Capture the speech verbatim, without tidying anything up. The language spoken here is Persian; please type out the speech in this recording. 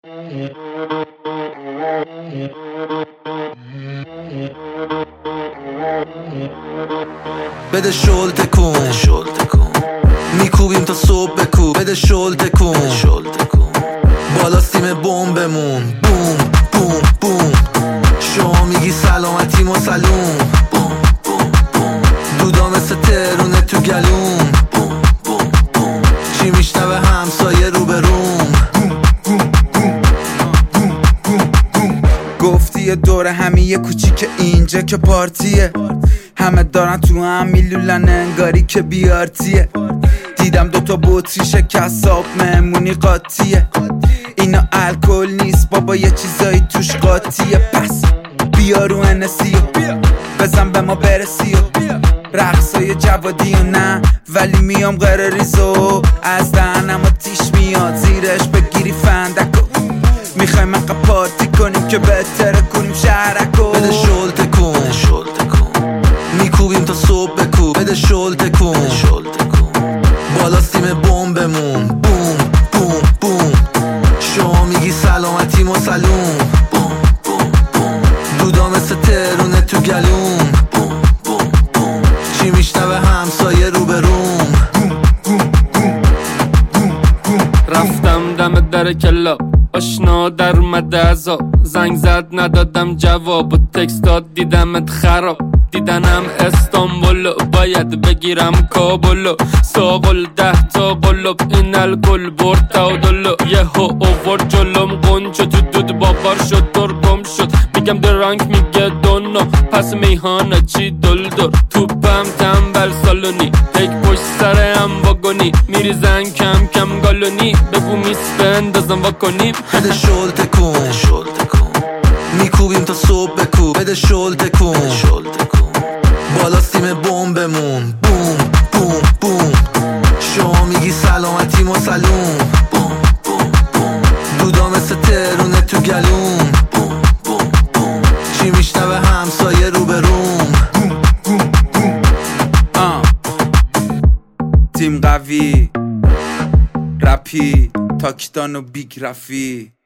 بده شل تکون میکوبیم تا صبح بکوب بده شل تکون بالا سیم بمبمون بوم بوم بوم شما میگی سلامتی مسلوم دودا مثل ترونه تو گلوم چی میشنوه همسایه رو به روم گفتی یه دوره همین یه کوچیک اینجا که پارتیه همه دارن تو هم میلولن انگاری که بیارتیه دیدم دوتا بطری شکست آب مهمونی قاطیه اینا الکل نیست بابا یه چیزایی توش قاطیه پس بیا رو انسی بزن به ما برسی رقصای جوادی و نه ولی میام غیر ریزو از دهنم آتیش میاد زیرش بگیری فندکو میخوایم مقا پارتی کنیم که بهتره کنیم شهرکو بده شل تکون میکوبیم تا صبح بکوب بده شل تکون بالا سیم بمبمون بوم بوم بوم شما میگی سلامتی مسلوم دودا مثل ترونه تو گلوم چی میشنوه همسایه رو به روم رفتم دم در کلا آشنا در اومده ازا زنگ زد ندادم جواب و تکست داد دیدمت خراب دیدنم استانبولو باید بگیرم کابلو ساقل ده تا قلب این الکل برد تعادلو یه ها اوور جلوم قنچ تو دود باور شد ترگم شد میگم درانک میگه دونو پس میهانه چی دلدر توپم تنبل سالونی یک پشت سرم واگونی میریزن کم کم گالونی بگو میس بندازم واکنیم بده شل تکون میکوبیم تا صبح بکوب بده شل تکون بالا سیم بمبمون بوم بوم بوم شما میگی سلامتی مسلوم دودا مثل ترونه تو گلوم چی میشنوه همسایه رو به روم تیم قوی رپی تاکتان و بیگ رفی